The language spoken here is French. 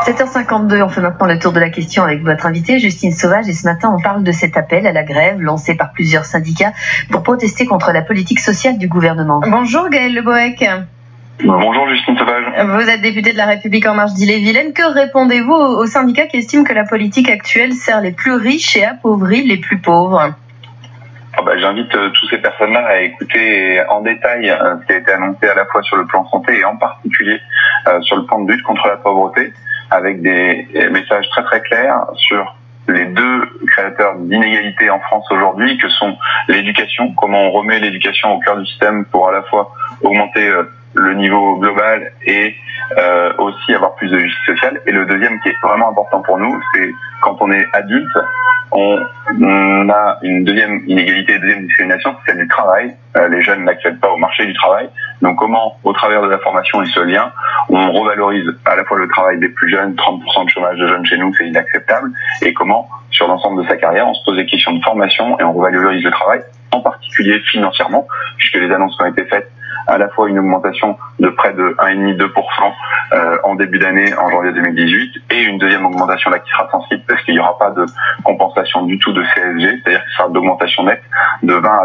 7h52, on fait maintenant le tour de la question avec votre invitée Justine Sauvage et ce matin on parle de cet appel à la grève lancé par plusieurs syndicats pour protester contre la politique sociale du gouvernement. Bonjour Gaël Le Bohec. Bonjour Justine Sauvage. Vous êtes député de La République En Marche d'Ille-et-Vilaine. Que répondez-vous aux syndicats qui estiment que la politique actuelle sert les plus riches et appauvrit les plus pauvres ? J'invite toutes ces personnes-là à écouter en détail ce qui a été annoncé à la fois sur le plan santé et en particulier sur le plan de lutte contre la pauvreté, avec des messages très très clairs sur les deux créateurs d'inégalités en France aujourd'hui, que sont l'éducation, comment on remet l'éducation au cœur du système pour à la fois augmenter le niveau global et aussi avoir plus de justice sociale. Et le deuxième qui est vraiment important pour nous, c'est quand on est adulte, on a une deuxième inégalité, une deuxième discrimination, c'est celle du travail. Les jeunes n'accèdent pas au marché du travail. Donc comment, au travers de la formation et ce lien, on revalorise à la fois le travail des plus jeunes, 30% de chômage de jeunes chez nous, c'est inacceptable, et comment, sur l'ensemble de sa carrière, on se pose des questions de formation et on revalorise le travail, en particulier financièrement, puisque les annonces qui ont été faites, à la fois une augmentation de près de 1,5-2% en début d'année, en janvier 2018, et une deuxième augmentation là qui sera sensible parce qu'il n'y aura pas de compensation du tout de CSG, c'est-à-dire que ce sera d'augmentation nette de 20 à